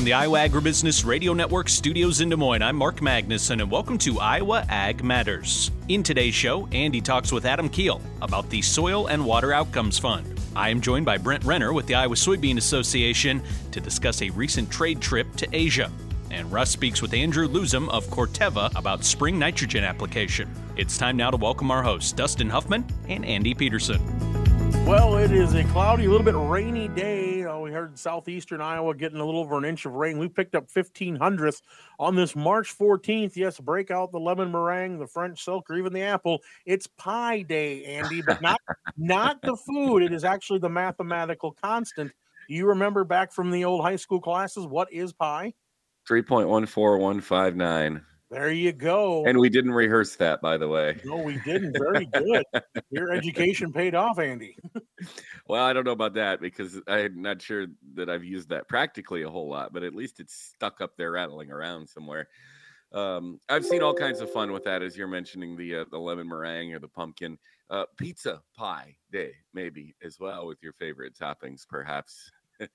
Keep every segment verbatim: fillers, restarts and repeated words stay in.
From the Iowa Agribusiness Radio Network studios in Des Moines, I'm Mark Magnuson, and welcome to Iowa Ag Matters. In today's show, Andy talks with Adam Keel about the Soil and Water Outcomes Fund. I am joined by Brent Renner with the Iowa Soybean Association to discuss a recent trade trip to Asia. And Russ speaks with Andrew Luzum of Corteva about spring nitrogen application. It's time now to welcome our hosts, Dustin Huffman and Andy Peterson. Well, it is a cloudy, a little bit rainy day. Uh, we heard southeastern Iowa getting a little over an inch of rain. We picked up fifteen hundredths on this March fourteenth. Yes, break out the lemon meringue, the French silk, or even the apple. It's pie day, Andy, but not, not the food. It is actually the mathematical constant. Do you remember back from the old high school classes, what is pi? three point one four one five nine. There you go. And we didn't rehearse that, by the way. No, we didn't. Very good. Your education paid off, Andy. Well, I don't know about that because I'm not sure that I've used that practically a whole lot, but at least it's stuck up there rattling around somewhere. Um, I've seen all kinds of fun with that, as you're mentioning the uh, the lemon meringue or the pumpkin. Uh, pizza pie day, maybe, as well, with your favorite toppings, perhaps.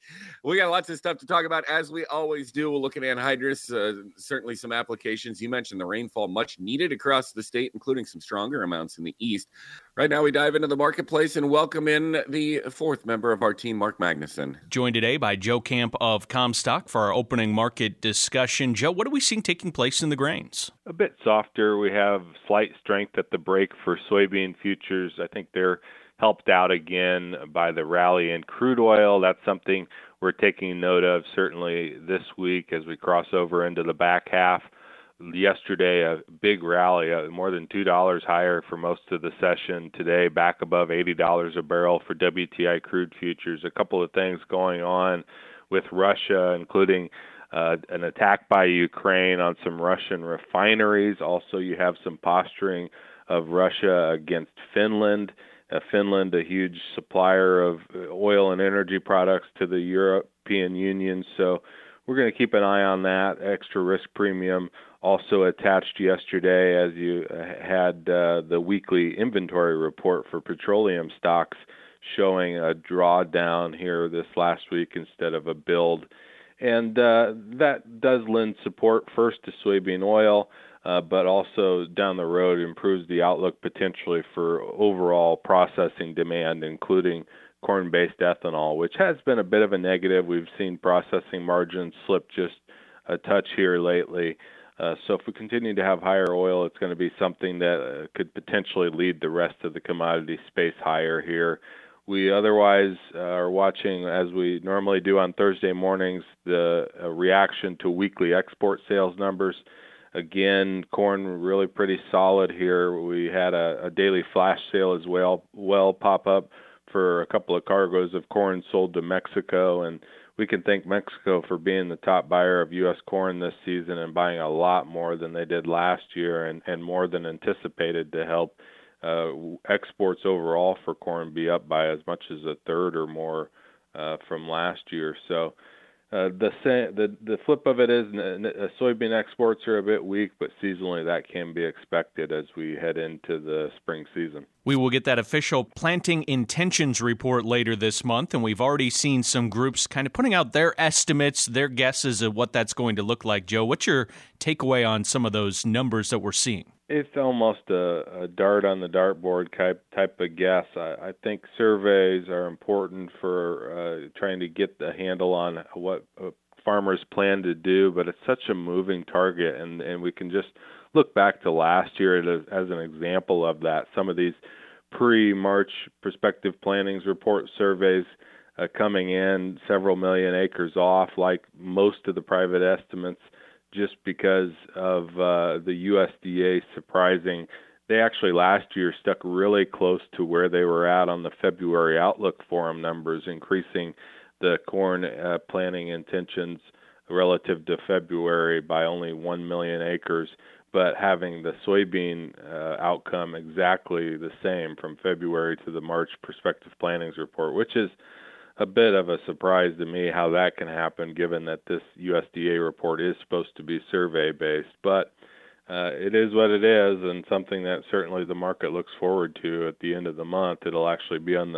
We got lots of stuff to talk about, as we always do. We'll look at anhydrous, uh, certainly some applications. You mentioned the rainfall, much needed across the state, including some stronger amounts in the east. Right now, we dive into the marketplace and welcome in the fourth member of our team, Mark Magnuson. Joined today by Joe Camp of Comstock for our opening market discussion. Joe, what are we seeing taking place in the grains? A bit softer. We have slight strength at the break for soybean futures. I think they're helped out again by the rally in crude oil. That's something we're taking note of certainly this week as we cross over into the back half. Yesterday, a big rally, uh, more than two dollars higher for most of the session. Today, back above eighty dollars a barrel for W T I crude futures. A couple of things going on with Russia, including uh, an attack by Ukraine on some Russian refineries. Also, you have some posturing of Russia against Finland. Uh, Finland, a huge supplier of oil and energy products to the European Union. So we're going to keep an eye on that. Extra risk premium also attached yesterday as you had uh, the weekly inventory report for petroleum stocks showing a drawdown here this last week instead of a build. And uh, that does lend support first to soybean oil. Uh, but also down the road improves the outlook potentially for overall processing demand, including corn-based ethanol, which has been a bit of a negative. We've seen processing margins slip just a touch here lately. Uh, so if we continue to have higher oil, it's going to be something that uh, could potentially lead the rest of the commodity space higher here. We otherwise uh, are watching, as we normally do on Thursday mornings, the uh, reaction to weekly export sales numbers. Again, corn really pretty solid here. We had a, a daily flash sale as well, well pop up for a couple of cargoes of corn sold to Mexico, and we can thank Mexico for being the top buyer of U S corn this season and buying a lot more than they did last year and, and more than anticipated to help uh, exports overall for corn be up by as much as a third or more uh, from last year. So. Uh, the, the the flip of it is uh, soybean exports are a bit weak, but seasonally that can be expected as we head into the spring season. We will get that official planting intentions report later this month, and we've already seen some groups kind of putting out their estimates, their guesses of what that's going to look like. Joe, what's your takeaway on some of those numbers that we're seeing? It's almost a, a dart on the dartboard type type of guess. I, I think surveys are important for uh, trying to get the handle on what uh, farmers plan to do, but it's such a moving target, and, and we can just look back to last year as, as an example of that. Some of these pre-March prospective plantings report surveys uh, coming in several million acres off, like most of the private estimates, just because of uh, the U S D A surprising. They actually last year stuck really close to where they were at on the February Outlook Forum numbers, increasing the corn uh, planting intentions relative to February by only one million acres, but having the soybean uh, outcome exactly the same from February to the March prospective plantings report, which is a bit of a surprise to me how that can happen, given that this U S D A report is supposed to be survey-based. But uh, it is what it is, and something that certainly the market looks forward to at the end of the month. It'll actually be on the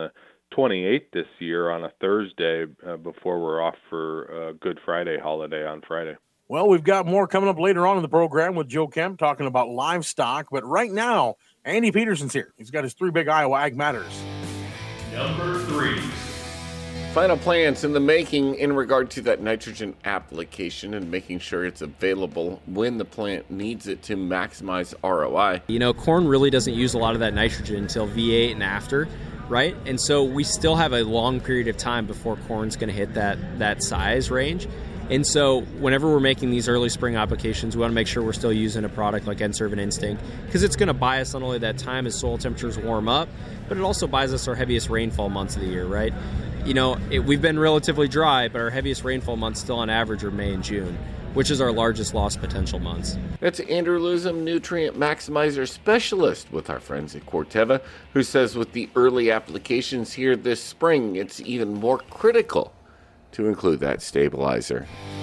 twenty-eighth this year on a Thursday uh, before we're off for a Good Friday holiday on Friday. Well, we've got more coming up later on in the program with Joe Kemp talking about livestock. But right now, Andy Peterson's here. He's got his three big Iowa Ag Matters. Number three. Final plans in the making in regard to that nitrogen application and making sure it's available when the plant needs it to maximize R O I. You know, corn really doesn't use a lot of that nitrogen until V eight and after, right? And so we still have a long period of time before corn's going to hit that that size range. And so whenever we're making these early spring applications, we want to make sure we're still using a product like N-Serve and Instinct, because it's going to buy us not only that time as soil temperatures warm up, but it also buys us our heaviest rainfall months of the year, right? You know, it, we've been relatively dry, but our heaviest rainfall months still on average are May and June, which is our largest loss potential months. That's Andrew Luzum, Nutrient Maximizer Specialist with our friends at Corteva, who says with the early applications here this spring, it's even more critical to include that stabilizer.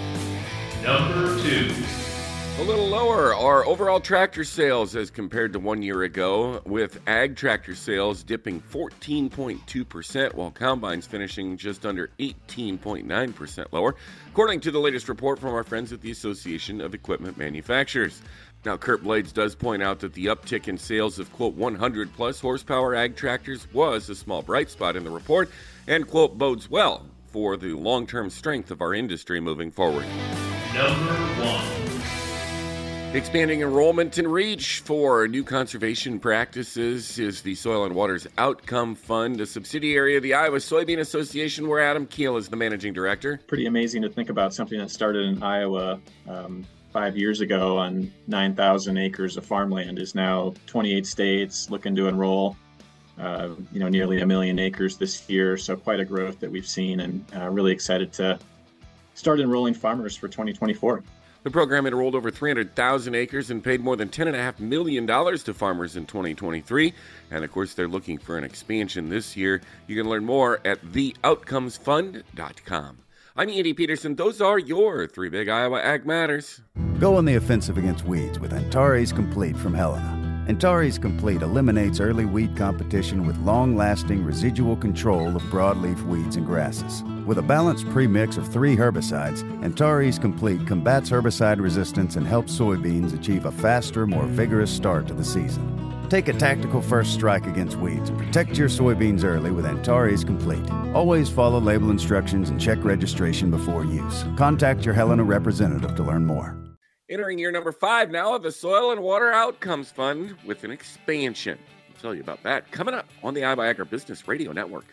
Number two. A little lower are overall tractor sales as compared to one year ago, with ag tractor sales dipping fourteen point two percent, while combines finishing just under eighteen point nine percent lower, according to the latest report from our friends at the Association of Equipment Manufacturers. Now, Kurt Blades does point out that the uptick in sales of, quote, one hundred plus horsepower ag tractors was a small bright spot in the report and, quote, bodes well for the long-term strength of our industry moving forward. Number one. Expanding enrollment and reach for new conservation practices is the Soil and Waters Outcome Fund, a subsidiary of the Iowa Soybean Association, where Adam Keel is the managing director. Pretty amazing to think about something that started in Iowa um, five years ago on nine thousand acres of farmland is now twenty-eight states looking to enroll. Uh, you know, nearly a million acres this year, so quite a growth that we've seen, and uh, really excited to start enrolling farmers for twenty twenty-four. The program enrolled over three hundred thousand acres and paid more than ten point five million dollars to farmers in twenty twenty-three. And of course, they're looking for an expansion this year. You can learn more at the outcomes fund dot com. I'm Andy Peterson. Those are your three big Iowa Ag Matters. Go on the offensive against weeds with Antares Complete from Helena. Antares Complete eliminates early weed competition with long-lasting residual control of broadleaf weeds and grasses. With a balanced premix of three herbicides, Antares Complete combats herbicide resistance and helps soybeans achieve a faster, more vigorous start to the season. Take a tactical first strike against weeds and protect your soybeans early with Antares Complete. Always follow label instructions and check registration before use. Contact your Helena representative to learn more. Entering year number five now of the Soil and Water Outcomes Fund with an expansion. I'll tell you about that coming up on the Iowa Agribusiness Radio Network.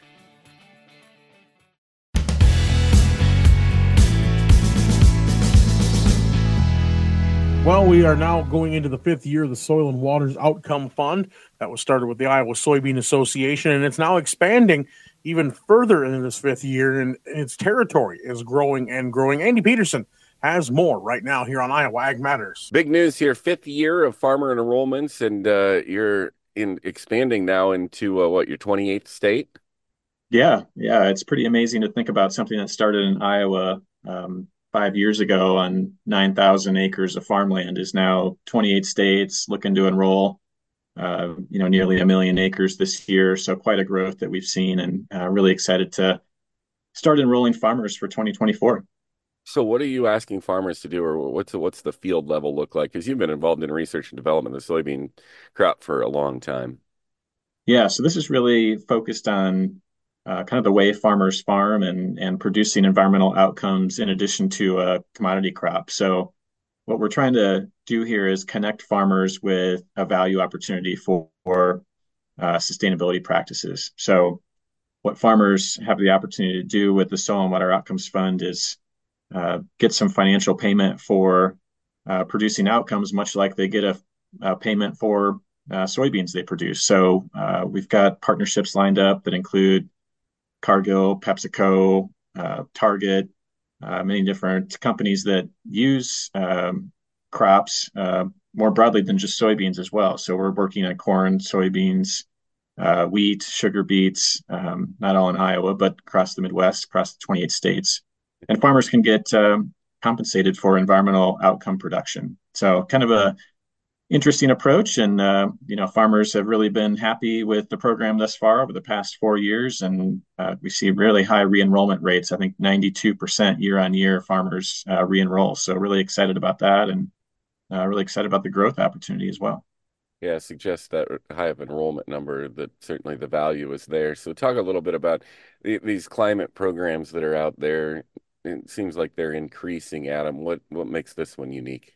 Well, we are now going into the fifth year of the Soil and Waters Outcome Fund. That was started with the Iowa Soybean Association, and it's now expanding even further into this fifth year, and its territory is growing and growing. Andy Peterson has more right now here on Iowa Ag Matters. Big news here, fifth year of farmer enrollments, and uh, you're in expanding now into, uh, what, your twenty-eighth state? Yeah, yeah, it's pretty amazing to think about something that started in Iowa um, five years ago on nine thousand acres of farmland is now twenty-eight states looking to enroll, uh, you know, nearly a million acres this year. So quite a growth that we've seen, and uh, really excited to start enrolling farmers for twenty twenty-four. So what are you asking farmers to do, or what's the, what's the field level look like? Because you've been involved in research and development of the soybean crop for a long time. Yeah, so this is really focused on uh, kind of the way farmers farm and, and producing environmental outcomes in addition to a commodity crop. So what we're trying to do here is connect farmers with a value opportunity for, for uh, sustainability practices. So what farmers have the opportunity to do with the Soil and Water Outcomes Fund is Uh, get some financial payment for uh, producing outcomes, much like they get a, a payment for uh, soybeans they produce. So uh, we've got partnerships lined up that include Cargill, PepsiCo, uh, Target, uh, many different companies that use um, crops uh, more broadly than just soybeans as well. So we're working on corn, soybeans, uh, wheat, sugar beets, um, not all in Iowa, but across the Midwest, across the twenty-eight states. And farmers can get um, compensated for environmental outcome production. So kind of a interesting approach. And, uh, you know, farmers have really been happy with the program thus far over the past four years. And uh, we see really high re-enrollment rates. I think ninety-two percent year on year farmers uh, re-enroll. So really excited about that, and uh, really excited about the growth opportunity as well. Yeah, suggests that high of enrollment number, that certainly the value is there. So talk a little bit about the, these climate programs that are out there. It seems like they're increasing, Adam. What, what makes this one unique?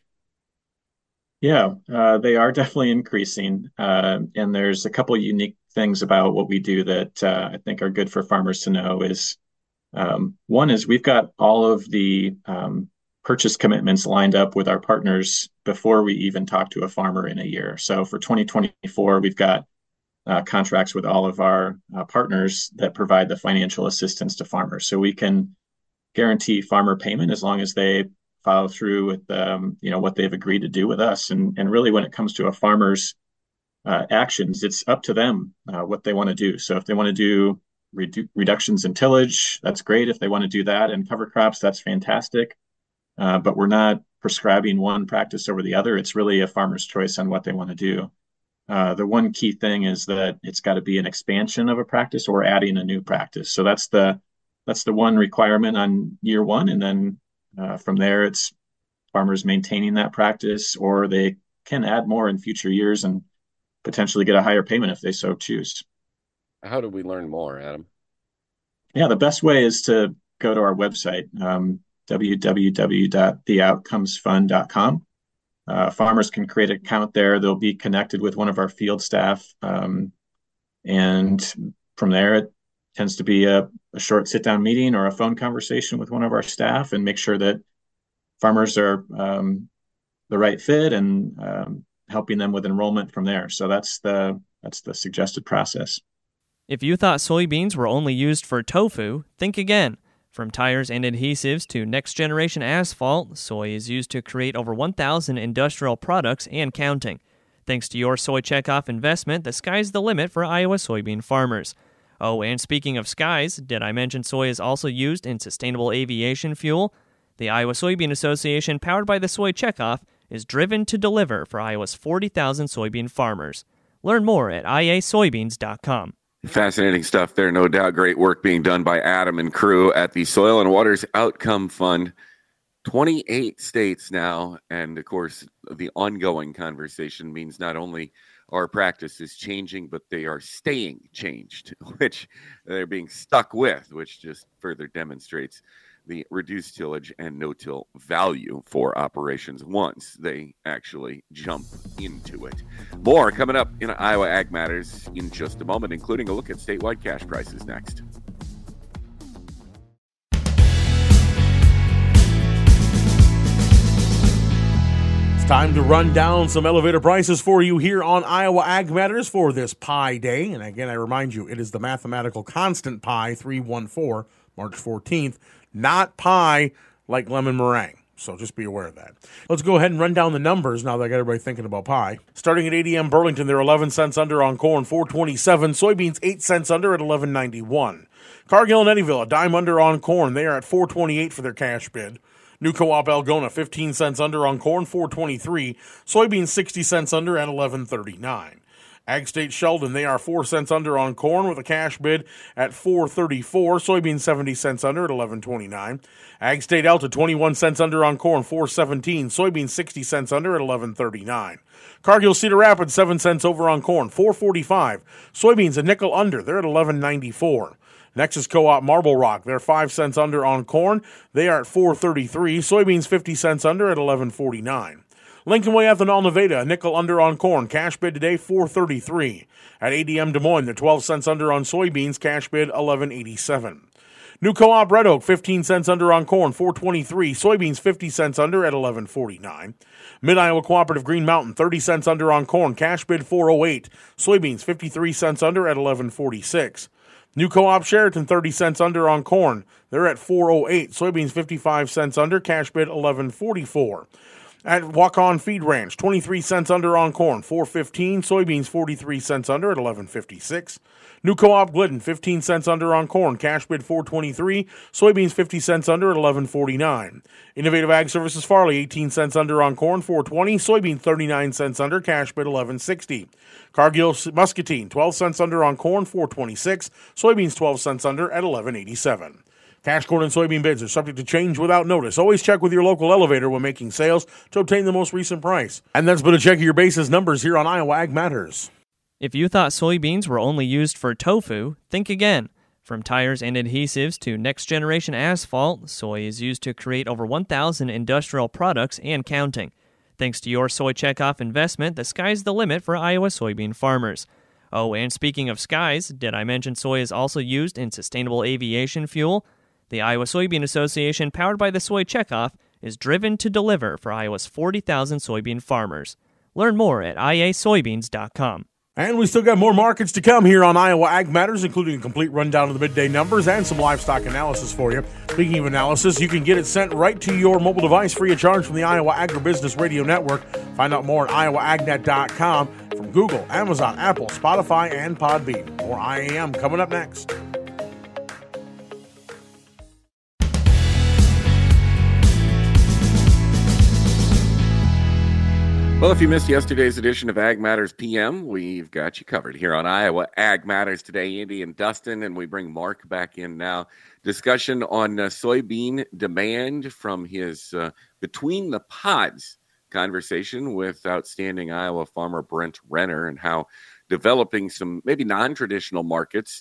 Yeah, uh, they are definitely increasing. Uh, and there's a couple of unique things about what we do that uh, I think are good for farmers to know. Is um, one is we've got all of the um, purchase commitments lined up with our partners before we even talk to a farmer in a year. So for twenty twenty-four, we've got uh, contracts with all of our uh, partners that provide the financial assistance to farmers. So we can guarantee farmer payment as long as they follow through with um, you know what they've agreed to do with us. And and really, when it comes to a farmer's uh, actions, it's up to them uh, what they want to do. So if they want to do redu- reductions in tillage, that's great. If they want to do that in cover crops, that's fantastic. Uh, but we're not prescribing one practice over the other. It's really a farmer's choice on what they want to do. Uh, the one key thing is that it's got to be an expansion of a practice or adding a new practice. So that's the that's the one requirement on year one, and then Uh, from there, it's farmers maintaining that practice, or they can add more in future years and potentially get a higher payment if they so choose. How do we learn more, Adam? Yeah, the best way is to go to our website, um, w w w dot the outcomes fund dot com. Uh, farmers can create an account there. They'll be connected with one of our field staff. Um, and from there, it tends to be a, a short sit-down meeting or a phone conversation with one of our staff, and make sure that farmers are um, the right fit, and um, helping them with enrollment from there. So that's the that's the suggested process. If you thought soybeans were only used for tofu, think again. From tires and adhesives to next-generation asphalt, soy is used to create over one thousand industrial products and counting. Thanks to your Soy Checkoff investment, the sky's the limit for Iowa soybean farmers. Oh, and speaking of skies, did I mention soy is also used in sustainable aviation fuel? The Iowa Soybean Association, powered by the Soy Checkoff, is driven to deliver for Iowa's forty thousand soybean farmers. Learn more at i a soybeans dot com. Fascinating stuff there, no doubt. Great work being done by Adam and crew at the Soil and Waters Outcome Fund. twenty-eight states now, and of course, the ongoing conversation means not only our practice is changing, but they are staying changed, which they're being stuck with, which just further demonstrates the reduced tillage and no-till value for operations once they actually jump into it. More coming up in Iowa Ag Matters in just a moment, including a look at statewide cash prices next. Time to run down some elevator prices for you here on Iowa Ag Matters for this Pi Day. And again, I remind you, it is the mathematical constant pi, three one four, March fourteenth, not pi like lemon meringue. So just be aware of that. Let's go ahead and run down the numbers now that I got everybody thinking about pie. Starting at A D M Burlington, they're eleven cents under on corn, four twenty-seven. Soybeans, eight cents under at eleven ninety-one. Cargill and Eddyville, a dime under on corn. They are at four twenty-eight for their cash bid. New Co-op Algona, fifteen cents under on corn, four twenty-three. Soybeans, sixty cents under at eleven thirty-nine. Ag State Sheldon, they are four cents under on corn with a cash bid at four thirty-four. Soybeans, seventy cents under at eleven twenty-nine. Ag State Alta, twenty-one cents under on corn, four seventeen. Soybeans, sixty cents under at eleven thirty-nine. Cargill Cedar Rapids, seven cents over on corn, four forty-five. Soybeans, a nickel under, they're at eleven ninety-four. Nexus Co-op Marble Rock, they're five cents under on corn. They are at four thirty-three. Soybeans, fifty cents under at eleven forty-nine. Lincoln Way Ethanol Nevada, a nickel under on corn. Cash bid today, four thirty-three. At A D M Des Moines, they're twelve cents under on soybeans. Cash bid, eleven eighty-seven. New Co-op Red Oak, fifteen cents under on corn, four twenty-three. Soybeans, fifty cents under at eleven forty-nine. Mid-Iowa Cooperative Green Mountain, thirty cents under on corn. Cash bid, four oh eight. Soybeans, fifty-three cents under at eleven forty-six. New Co-op Sheraton, thirty cents under on corn. They're at four oh eight. Soybeans, fifty-five cents under. Cash bid, eleven forty-four. At Walk-On Feed Ranch, twenty-three cents under on corn, four fifteen. Soybeans, forty-three cents under at eleven fifty-six. New Co-op Glidden, fifteen cents under on corn, cash bid four twenty-three. Soybeans, fifty cents under at eleven forty-nine. Innovative Ag Services Farley, eighteen cents under on corn, four twenty. Soybeans, thirty-nine cents under, cash bid eleven sixty. Cargill Muscatine, twelve cents under on corn, four twenty-six. Soybeans, twelve cents under at eleven eighty-seven. Cash corn and soybean bids are subject to change without notice. Always check with your local elevator when making sales to obtain the most recent price. And that's been a check of your basis numbers here on Iowa Ag Matters. If you thought soybeans were only used for tofu, think again. From tires and adhesives to next-generation asphalt, soy is used to create over one thousand industrial products and counting. Thanks to your Soy Checkoff investment, the sky's the limit for Iowa soybean farmers. Oh, and speaking of skies, did I mention soy is also used in sustainable aviation fuel? The Iowa Soybean Association, powered by the Soy Checkoff, is driven to deliver for Iowa's forty thousand soybean farmers. Learn more at I A soybeans dot com. And we still got more markets to come here on Iowa Ag Matters, including a complete rundown of the midday numbers and some livestock analysis for you. Speaking of analysis, you can get it sent right to your mobile device free of charge from the Iowa Agribusiness Radio Network. Find out more at iowa ag net dot com from Google, Amazon, Apple, Spotify, and Podbean. More I A M coming up next. Well, if you missed yesterday's edition of Ag Matters P M, we've got you covered here on Iowa Ag Matters today. Andy and Dustin, and we bring Mark back in now. Discussion on uh, soybean demand from his uh, Between the Pods conversation with outstanding Iowa farmer Brent Renner, and how developing some maybe non-traditional markets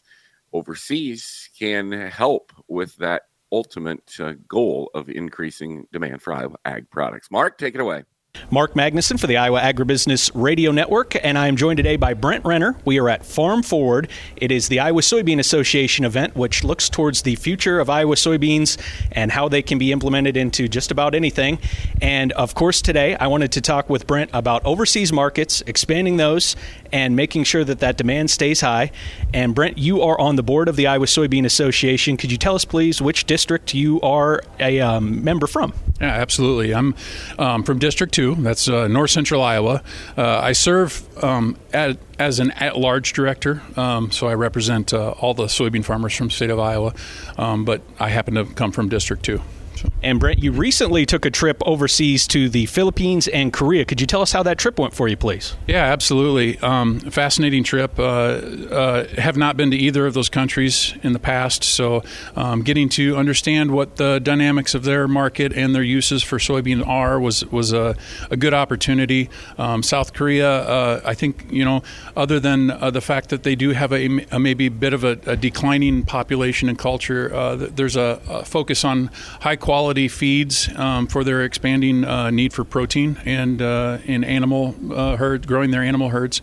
overseas can help with that ultimate uh, goal of increasing demand for Iowa ag products. Mark, take it away. Mark Magnuson for the Iowa Agribusiness Radio Network, and I am joined today by Brent Renner. We are at Farm Forward. It is the Iowa Soybean Association event, which looks towards the future of Iowa soybeans and how they can be implemented into just about anything. And, of course, today I wanted to talk with Brent about overseas markets, expanding those, and making sure that that demand stays high. And, Brent, you are on the board of the Iowa Soybean Association. Could you tell us, please, which district you are a um, member from? Yeah, absolutely. I'm um, from District two. That's uh, north central Iowa. Uh, I serve um, at, as an at-large director, um, so I represent uh, all the soybean farmers from the state of Iowa, um, but I happen to come from District two. So. And, Brent, you recently took a trip overseas to the Philippines and Korea. Could you tell us how that trip went for you, please? Yeah, absolutely. Um, fascinating trip. Uh, uh, have not been to either of those countries in the past, so um, getting to understand what the dynamics of their market and their uses for soybean are was was a, a good opportunity. Um, South Korea, uh, I think, you know, other than uh, the fact that they do have a, a maybe bit of a, a declining population and culture, uh, there's a, a focus on high quality feeds um, for their expanding uh, need for protein and uh, in animal uh, herd, growing their animal herds.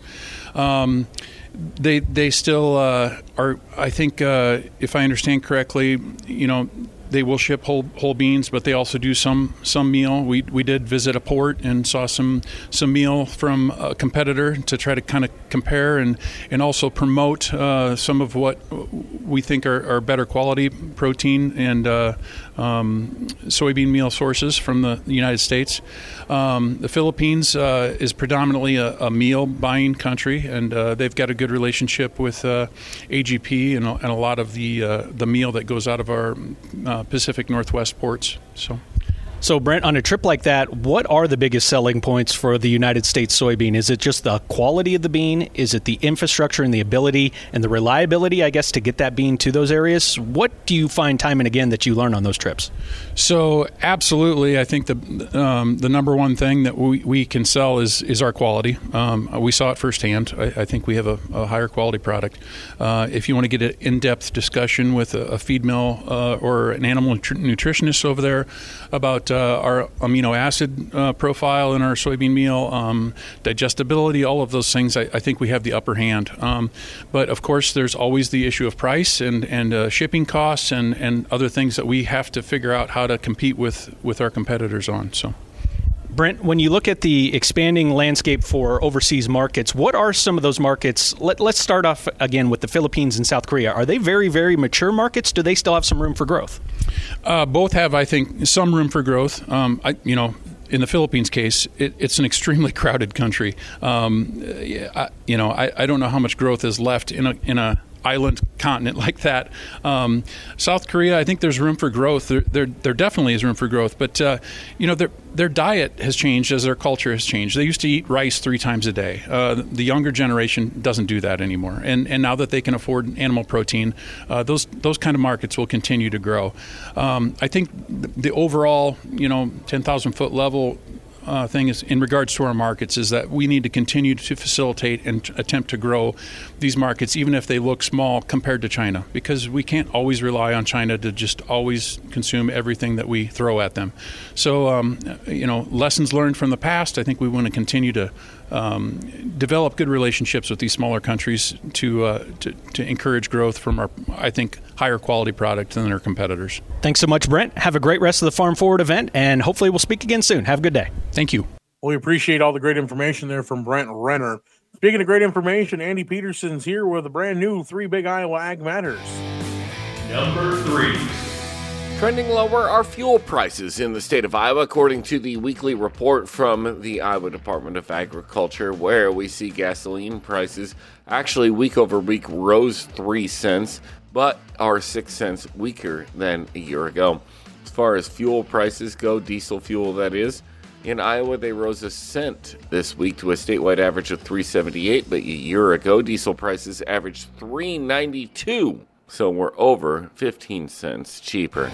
Um, they they still uh, are. I think uh, if I understand correctly, you know, they will ship whole whole beans, but they also do some some meal. We we did visit a port and saw some some meal from a competitor to try to kind of compare and and also promote uh, some of what we think are, are better quality protein and uh, um, soybean meal sources from the United States. Um, the Philippines uh, is predominantly a, a meal buying country, and uh, they've got a good relationship with uh, A G P and, and a lot of the uh, the meal that goes out of our uh, Pacific Northwest ports. So. So, Brent, on a trip like that, what are the biggest selling points for the United States soybean? Is it just the quality of the bean? Is it the infrastructure and the ability and the reliability, I guess, to get that bean to those areas? What do you find time and again that you learn on those trips? So, absolutely. I think the um, the number one thing that we, we can sell is is our quality. Um, we saw it firsthand. I, I think we have a, a higher quality product. Uh, if you want to get an in-depth discussion with a, a feed mill uh, or an animal nutri- nutritionist over there about Uh, our amino acid uh, profile in our soybean meal, um, digestibility, all of those things, I, I think we have the upper hand. Um, but, of course, there's always the issue of price and, and uh, shipping costs and, and other things that we have to figure out how to compete with, with our competitors on. So. Brent, when you look at the expanding landscape for overseas markets, what are some of those markets? Let, let's start off again with the Philippines and South Korea. Are they very, very mature markets? Do they still have some room for growth? Uh, both have, I think, some room for growth. Um, I, you know, in the Philippines case, it, it's an extremely crowded country. Um, I, you know, I, I don't know how much growth is left in a in a island continent like that. Um, South Korea, I think there's room for growth. There, there, there definitely is room for growth. But uh, you know, their their diet has changed as their culture has changed. They used to eat rice three times a day. Uh, the younger generation doesn't do that anymore. And and now that they can afford animal protein, uh, those those kind of markets will continue to grow. Um, I think the, the overall, you know, ten thousand foot level Uh, thing is in regards to our markets is that we need to continue to facilitate and t- attempt to grow these markets, even if they look small compared to China, because we can't always rely on China to just always consume everything that we throw at them. So, um, you know, lessons learned from the past, I think we want to continue to um, develop good relationships with these smaller countries to, uh, to to encourage growth from our, I think, higher quality product than their competitors. Thanks so much, Brent. Have a great rest of the Farm Forward event, and hopefully we'll speak again soon. Have a good day. Thank you. Well, we appreciate all the great information there from Brent Renner. Speaking of great information, Andy Peterson's here with a brand new Three Big Iowa Ag Matters. Number three. Trending lower are fuel prices in the state of Iowa, according to the weekly report from the Iowa Department of Agriculture, where we see gasoline prices actually week over week rose three cents, but are six cents weaker than a year ago. As far as fuel prices go, diesel fuel that is, in Iowa they rose a cent this week to a statewide average of three seventy-eight, but a year ago diesel prices averaged three ninety-two. So we're over fifteen cents cheaper.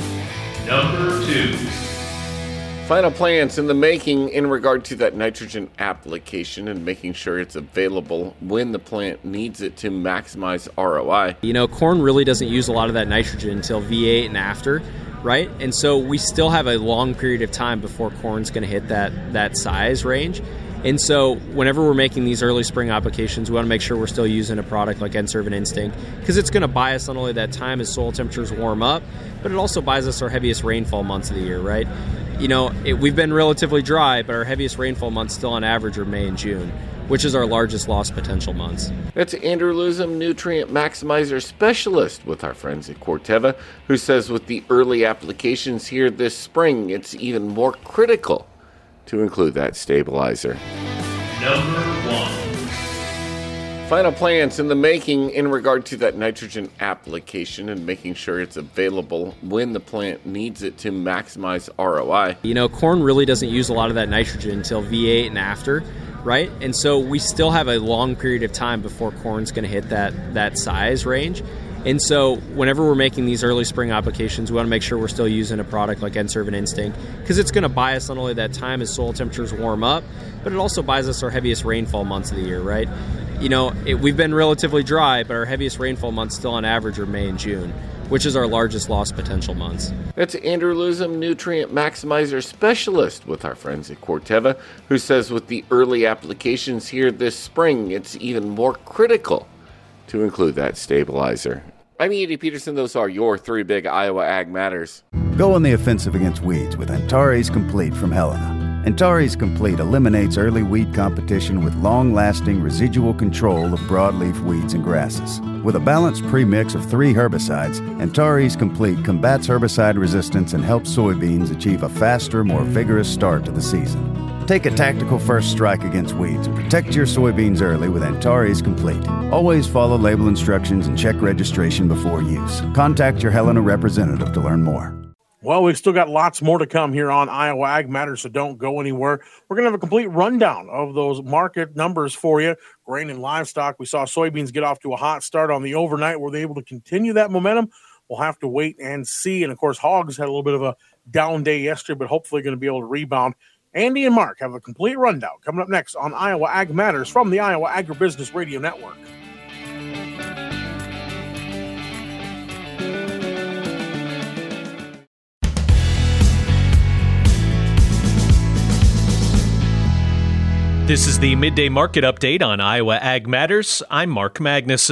Number two. Final plans in the making in regard to that nitrogen application and making sure it's available when the plant needs it to maximize R O I. You know, corn really doesn't use a lot of that nitrogen until V eight and after, right? And so we still have a long period of time before corn's going to hit that that size range. And so whenever we're making these early spring applications, we want to make sure we're still using a product like N-Serve and Instinct, because it's going to buy us not only that time as soil temperatures warm up, but it also buys us our heaviest rainfall months of the year, right? You know, it, we've been relatively dry, but our heaviest rainfall months still on average are May and June, which is our largest loss potential months. That's Andrew Lusum, Nutrient Maximizer Specialist with our friends at Corteva, who says with the early applications here this spring, it's even more critical to include that stabilizer. Number one. Final plans in the making in regard to that nitrogen application and making sure it's available when the plant needs it to maximize R O I. You know, corn really doesn't use a lot of that nitrogen until V eight and after, right? And so we still have a long period of time before corn's going to hit that that size range. And so whenever we're making these early spring applications, we want to make sure we're still using a product like N-Serve and Instinct, because it's going to buy us not only that time as soil temperatures warm up, but it also buys us our heaviest rainfall months of the year, right? You know, it, we've been relatively dry, but our heaviest rainfall months still on average are May and June, which is our largest loss potential months. That's Andrew Lusum, Nutrient Maximizer Specialist with our friends at Corteva, who says with the early applications here this spring, it's even more critical to include that stabilizer. I'm Andy Peterson. Those are your three big Iowa Ag Matters. Go on the offensive against weeds with Antares Complete from Helena. Antares Complete eliminates early weed competition with long-lasting residual control of broadleaf weeds and grasses. With a balanced premix of three herbicides, Antares Complete combats herbicide resistance and helps soybeans achieve a faster, more vigorous start to the season. Take a tactical first strike against weeds and protect your soybeans early with Antares Complete. Always follow label instructions and check registration before use. Contact your Helena representative to learn more. Well, we've still got lots more to come here on Iowa Ag Matters, so don't go anywhere. We're going to have a complete rundown of those market numbers for you. Grain and livestock, we saw soybeans get off to a hot start on the overnight. Were they able to continue that momentum? We'll have to wait and see. And, of course, hogs had a little bit of a down day yesterday, but hopefully going to be able to rebound. Andy and Mark have a complete rundown coming up next on Iowa Ag Matters from the Iowa Agribusiness Radio Network. This is the Midday Market Update on Iowa Ag Matters. I'm Mark Magnuson.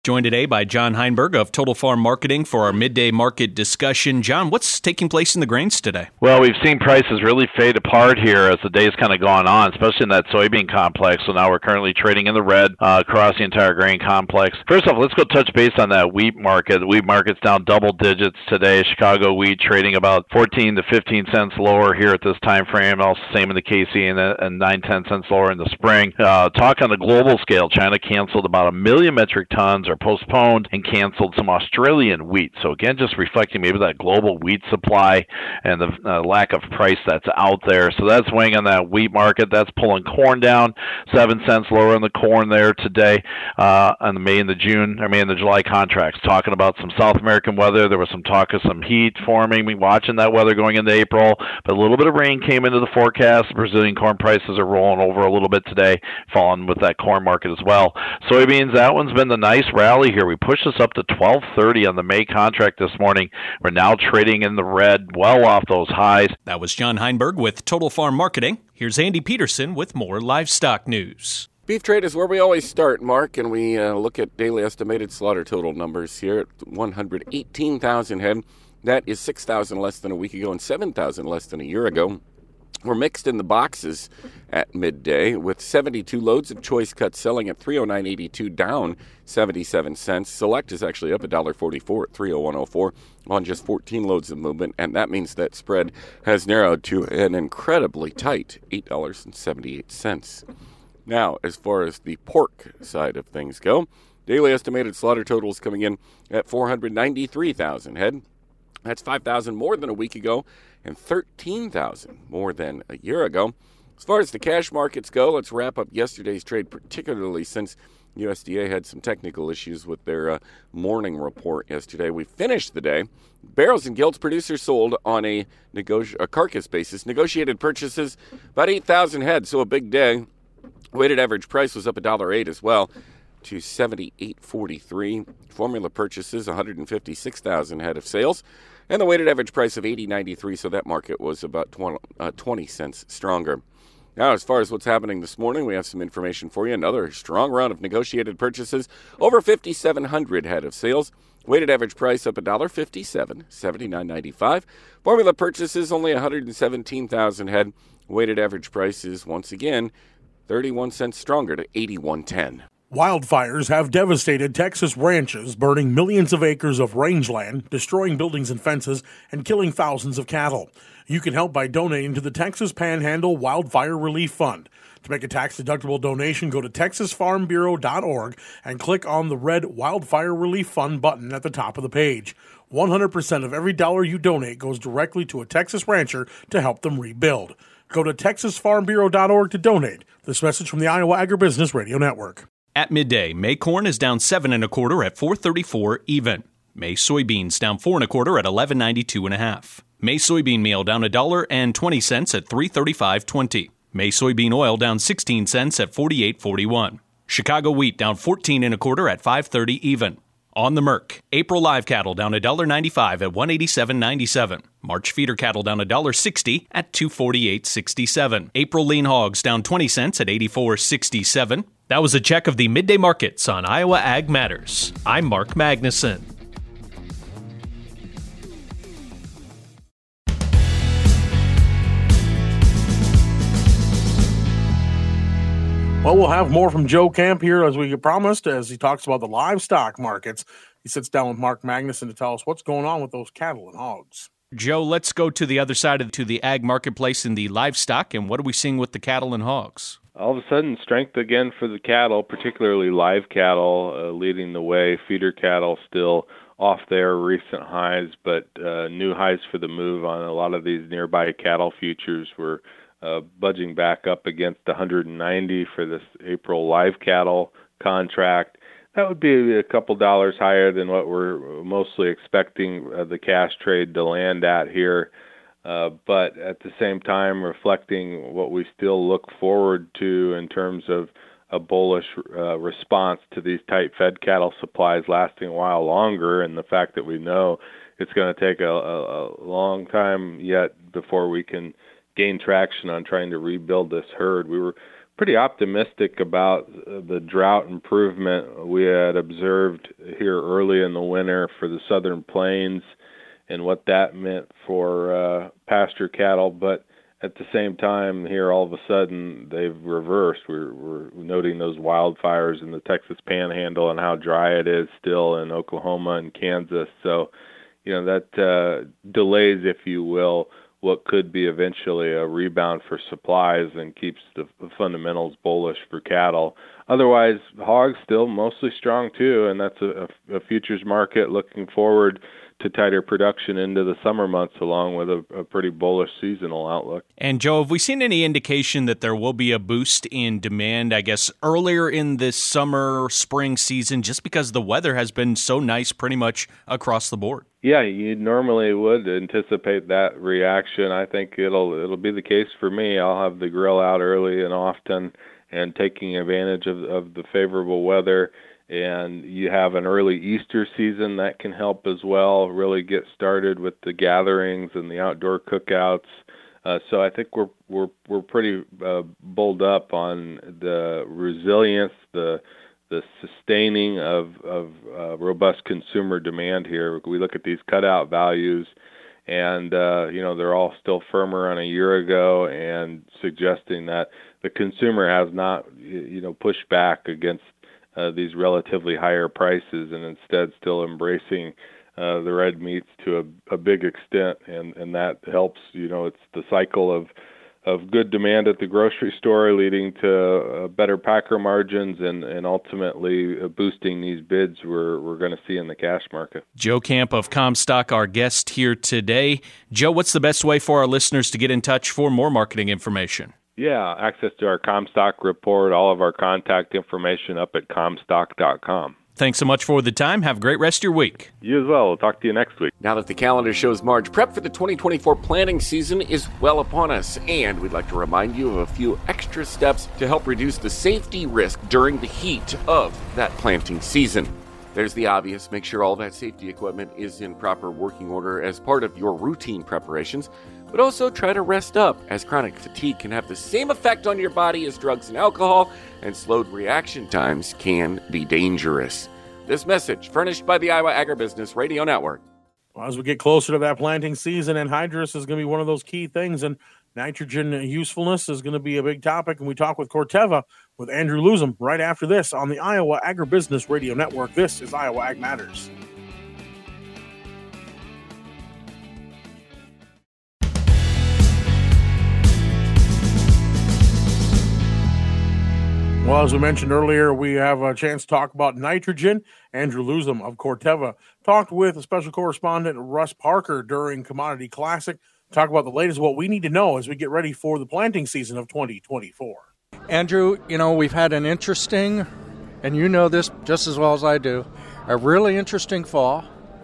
Joined today by John Heinberg of Total Farm Marketing for our midday market discussion. John, what's taking place in the grains today? Well, we've seen prices really fade apart here as the day's kind of gone on, especially in that soybean complex. So now we're currently trading in the red uh, across the entire grain complex. First off, let's go touch base on that wheat market. The wheat market's down double digits today. Chicago wheat trading about fourteen to fifteen cents lower here at this time frame. Also same in the K C and, and nine, ten cents lower in the spring. Uh, talk on the global scale. China canceled about a million metric tons or postponed and canceled some Australian wheat. So again, just reflecting maybe that global wheat supply and the uh, lack of price that's out there. So that's weighing on that wheat market. That's pulling corn down seven cents lower in the corn there today uh, on the May and the June, or May and the July contracts. Talking about some South American weather. There was some talk of some heat forming. We watching that weather going into April, but a little bit of rain came into the forecast. Brazilian corn prices are rolling over a little bit today, falling with that corn market as well. Soybeans, that one's been the nice rally here. We pushed this up to twelve thirty on the May contract this morning. We're now trading in the red, well off those highs. That was John Heinberg with Total Farm Marketing. Here's Andy Peterson with more livestock news. Beef trade is where we always start, Mark, and we uh, look at daily estimated slaughter total numbers here at one hundred eighteen thousand head. That is six thousand less than a week ago and seven thousand less than a year ago. We're mixed in the boxes at midday with seventy-two loads of choice cuts selling at three oh nine eighty-two, down seventy-seven cents. Select is actually up one dollar forty-four at three oh one oh four on just fourteen loads of movement, and that means that spread has narrowed to an incredibly tight eight dollars and seventy-eight cents. Now, as far as the pork side of things go, daily estimated slaughter totals coming in at four hundred ninety-three thousand head. That's five thousand more than a week ago and thirteen thousand more than a year ago. As far as the cash markets go, let's wrap up yesterday's trade, particularly since U S D A had some technical issues with their uh, morning report yesterday. We finished the day. Barrels and gilts producers sold on a, negoti- a carcass basis. Negotiated purchases, about eight thousand head, so a big day. Weighted average price was up one dollar eight as well to seventy-eight forty-three. Formula purchases, one hundred fifty-six thousand head of sales, and the weighted average price of eighty ninety-three, so that market was about twenty, uh, twenty cents stronger. Now, as far as what's happening this morning, we have some information for you. Another strong round of negotiated purchases, over fifty-seven hundred head of sales. Weighted average price up one dollar fifty-seven, seventy-nine ninety-five. Formula purchases, only one hundred seventeen thousand head. Weighted average price is, once again, thirty-one cents stronger to eighty-one ten. Wildfires have devastated Texas ranches, burning millions of acres of rangeland, destroying buildings and fences, and killing thousands of cattle. You can help by donating to the Texas Panhandle Wildfire Relief Fund. To make a tax-deductible donation, go to texas farm bureau dot org and click on the red Wildfire Relief Fund button at the top of the page. one hundred percent of every dollar you donate goes directly to a Texas rancher to help them rebuild. Go to texas farm bureau dot org to donate. This message from the Iowa Agribusiness Radio Network. At midday, May corn is down seven and a quarter at four thirty-four even. May soybeans down four and a quarter at eleven ninety-two and a half. May soybean meal down a dollar and twenty cents at three thirty-five twenty. May soybean oil down sixteen cents at forty-eight forty-one. Chicago wheat down fourteen and a quarter at five thirty even. On the Merc, April live cattle down a dollar ninety-five at one eighty-seven ninety-seven. March feeder cattle down a dollar sixty at two forty-eight sixty-seven. April lean hogs down twenty cents at eighty-four sixty-seven. That was a check of the midday markets on Iowa Ag Matters. I'm Mark Magnuson. Well, we'll have more from Joe Camp here, as we promised, as he talks about the livestock markets. He sits down with Mark Magnuson to tell us what's going on with those cattle and hogs. Joe, let's go to the other side of to the ag marketplace in the livestock, and what are we seeing with the cattle and hogs? All of a sudden, strength again for the cattle, particularly live cattle, uh, leading the way. Feeder cattle still off their recent highs, but uh, new highs for the move on a lot of these nearby cattle futures. Were uh, budging back up against one hundred ninety for this April live cattle contract. That would be a couple dollars higher than what we're mostly expecting uh, the cash trade to land at here. Uh, but at the same time, reflecting what we still look forward to in terms of a bullish uh, response to these tight fed cattle supplies lasting a while longer, and the fact that we know it's going to take a, a, a long time yet before we can gain traction on trying to rebuild this herd. We were pretty optimistic about the drought improvement we had observed here early in the winter for the southern plains and what that meant for uh, pasture cattle. But at the same time, here all of a sudden they've reversed. We're, we're noting those wildfires in the Texas Panhandle and how dry it is still in Oklahoma and Kansas. So, you know, that uh, delays, if you will, what could be eventually a rebound for supplies and keeps the fundamentals bullish for cattle. Otherwise, hogs still mostly strong too, and that's a, a futures market looking forward to tighter production into the summer months, along with a, a pretty bullish seasonal outlook. And Joe, have we seen any indication that there will be a boost in demand, I guess, earlier in this summer, spring season, just because the weather has been so nice pretty much across the board? Yeah, you normally would anticipate that reaction. I think it'll it'll be the case for me. I'll have the grill out early and often and taking advantage of, of the favorable weather. And you have an early Easter season that can help as well, really get started with the gatherings and the outdoor cookouts. Uh, so I think we're we're we're pretty uh, bulled up on the resilience, the the sustaining of of uh, robust consumer demand here. We look at these cutout values, and uh, you know they're all still firmer on a year ago, and suggesting that the consumer has not you know pushed back against Uh, these relatively higher prices, and instead still embracing uh, the red meats to a, a big extent, and, and that helps. You know, it's the cycle of of good demand at the grocery store, leading to uh, better packer margins, and, and ultimately uh, boosting these bids we're we're going to see in the cash market. Joe Camp of Comstock, our guest here today. Joe, what's the best way for our listeners to get in touch for more marketing information? Yeah, access to our Comstock report, all of our contact information up at comstock dot com. Thanks so much for the time. Have a great rest of your week. You as well. We'll talk to you next week. Now that the calendar shows March, prep for the twenty twenty-four planting season is well upon us, and we'd like to remind you of a few extra steps to help reduce the safety risk during the heat of that planting season. There's the obvious. Make sure all that safety equipment is in proper working order as part of your routine preparations, but also try to rest up, as chronic fatigue can have the same effect on your body as drugs and alcohol, and slowed reaction times can be dangerous. This message furnished by the Iowa Agribusiness Radio Network. Well, as we get closer to that planting season, anhydrous is going to be one of those key things, and nitrogen usefulness is going to be a big topic, and we talk with Corteva with Andrew Luzum right after this on the Iowa Agribusiness Radio Network. This is Iowa Ag Matters. Well, as we mentioned earlier, we have a chance to talk about nitrogen. Andrew Luzum of Corteva talked with a special correspondent, Russ Parker, during Commodity Classic, talk about the latest, what we need to know as we get ready for the planting season of twenty twenty-four. Andrew, you know, we've had an interesting, and you know this just as well as I do, a really interesting fall.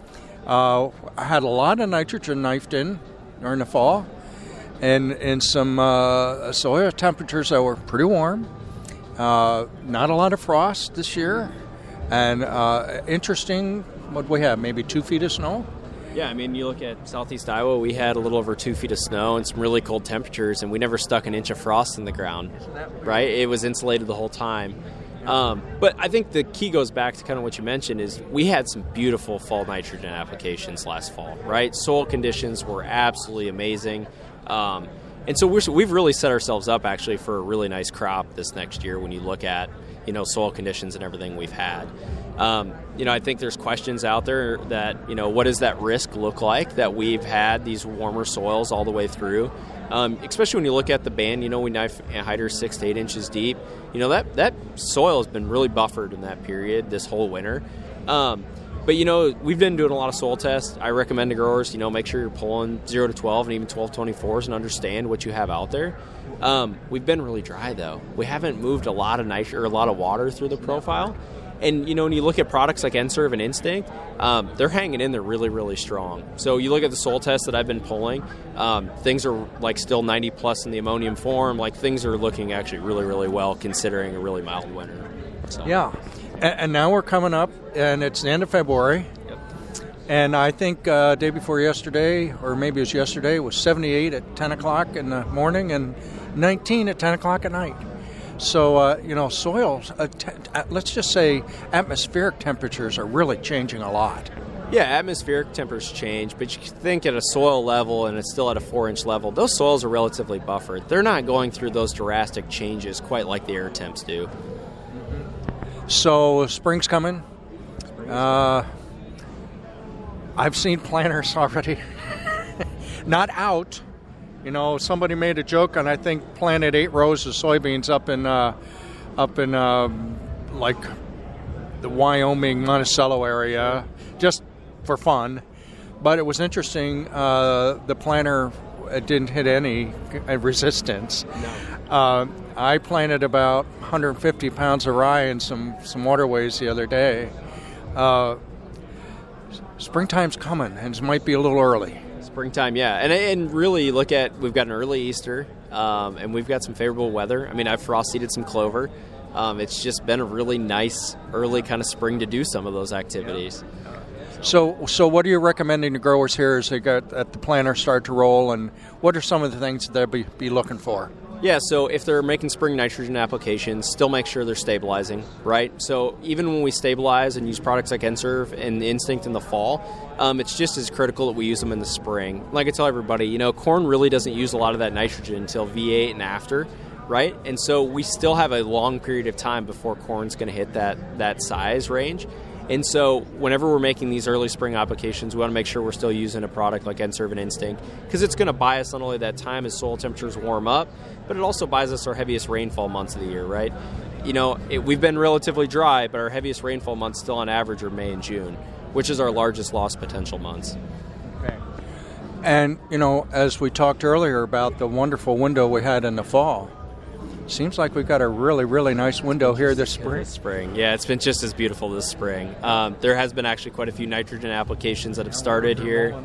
Uh, I had a lot of nitrogen knifed in during the fall, and, and some uh, soil temperatures that were pretty warm. Uh, not a lot of frost this year, and uh, interesting, what we have, maybe two feet of snow? Yeah, I mean, you look at southeast Iowa, we had a little over two feet of snow and some really cold temperatures, and we never stuck an inch of frost in the ground, right? It was insulated the whole time. Um, but I think the key goes back to kind of what you mentioned is we had some beautiful fall nitrogen applications last fall, right? Soil conditions were absolutely amazing. Um, and so we're, we've really set ourselves up actually for a really nice crop this next year when you look at, you know, soil conditions and everything we've had. Um, you know, I think there's questions out there that, you know, what does that risk look like that we've had these warmer soils all the way through? Um, especially when you look at the band, you know, we knife anhydrous six to eight inches deep. You know, that, that soil has been really buffered in that period this whole winter. Um, but, you know, we've been doing a lot of soil tests. I recommend to growers, you know, make sure you're pulling zero to twelve and even twelve twenty-fours and understand what you have out there. Um, we've been really dry, though. We haven't moved a lot of nitro- or a lot of water through the profile. And, you know, when you look at products like N-Serve and Instinct, um, they're hanging in there really, really strong. So you look at the soil tests that I've been pulling, um, things are like still ninety plus in the ammonium form. Like things are looking actually really, really well considering a really mild winter. So. Yeah. And, and now we're coming up, and it's the end of February. Yep. And I think uh, day before yesterday, or maybe it was yesterday, it was seventy-eight at ten o'clock in the morning and nineteen at ten o'clock at night. So, uh, you know, soils, uh, te- uh, let's just say atmospheric temperatures are really changing a lot. Yeah, atmospheric temperatures change, but you think at a soil level and it's still at a four-inch level, those soils are relatively buffered. They're not going through those drastic changes quite like the air temps do. So, spring's coming. Uh, I've seen planters already. Not out. You know, somebody made a joke, and I think planted eight rows of soybeans up in, uh, up in uh, like the Wyoming Monticello area, just for fun. But it was interesting. Uh, the planter didn't hit any resistance. No. Uh, I planted about one hundred fifty pounds of rye in some some waterways the other day. Uh, springtime's coming, and it might be a little early. Springtime, yeah. And and really look at, we've got an early Easter, um, and we've got some favorable weather. I mean, I've frost seeded some clover. Um, it's just been a really nice early kind of spring to do some of those activities. So, so what are you recommending to growers here as they get at the planter start to roll, and what are some of the things that they'll be, be looking for? Yeah, so if they're making spring nitrogen applications, still make sure they're stabilizing, right? So even when we stabilize and use products like N-Serve and Instinct in the fall, um, it's just as critical that we use them in the spring. Like I tell everybody, you know, corn really doesn't use a lot of that nitrogen until V eight and after, right? And so we still have a long period of time before corn's going to hit that, that size range. And so whenever we're making these early spring applications, we want to make sure we're still using a product like N-Serve and Instinct, because it's going to buy us not only that time as soil temperatures warm up, but it also buys us our heaviest rainfall months of the year, right? You know, it, we've been relatively dry, but our heaviest rainfall months still on average are May and June, which is our largest loss potential months. Okay. And, you know, as we talked earlier about the wonderful window we had in the fall, seems like we've got a really, really nice window here this spring. This spring, yeah, it's been just as beautiful this spring. Um, there has been actually quite a few nitrogen applications that have started here.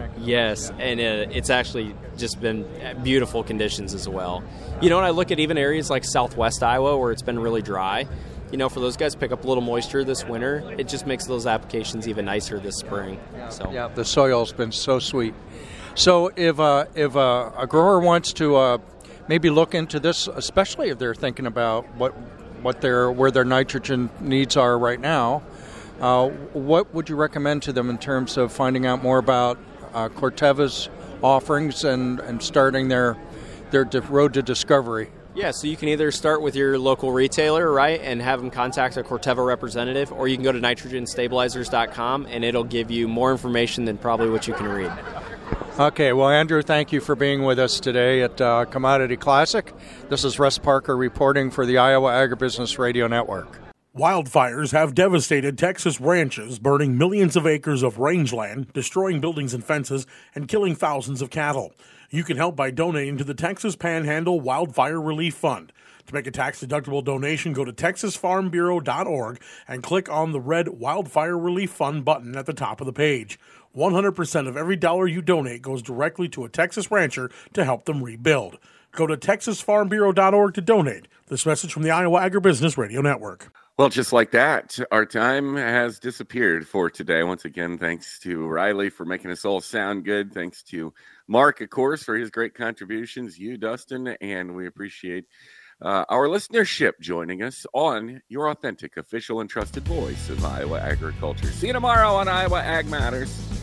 Yes, and it, it's actually just been beautiful conditions as well. You know, when I look at even areas like southwest Iowa where it's been really dry, you know, for those guys to pick up a little moisture this winter, it just makes those applications even nicer this spring. So yeah, the soil's been so sweet. So if uh, if uh, a grower wants to uh, maybe look into this, especially if they're thinking about what what their where their nitrogen needs are right now, uh, what would you recommend to them in terms of finding out more about uh, Corteva's offerings and, and starting their their road to discovery? Yeah, so you can either start with your local retailer, right, and have them contact a Corteva representative, or you can go to nitrogen stabilizers dot com, and it'll give you more information than probably what you can read. Okay, well, Andrew, thank you for being with us today at uh, Commodity Classic. This is Russ Parker reporting for the Iowa Agribusiness Radio Network. Wildfires have devastated Texas ranches, burning millions of acres of rangeland, destroying buildings and fences, and killing thousands of cattle. You can help by donating to the Texas Panhandle Wildfire Relief Fund. To make a tax-deductible donation, go to texas farm bureau dot org and click on the red Wildfire Relief Fund button at the top of the page. one hundred percent of every dollar you donate goes directly to a Texas rancher to help them rebuild. Go to texas farm bureau dot org to donate. This message from the Iowa Agribusiness Radio Network. Well, just like that, our time has disappeared for today. Once again, thanks to Riley for making us all sound good. Thanks to Mark, of course, for his great contributions. You, Dustin, and we appreciate uh, our listenership joining us on your authentic, official, and trusted voice of Iowa agriculture. See you tomorrow on Iowa Ag Matters.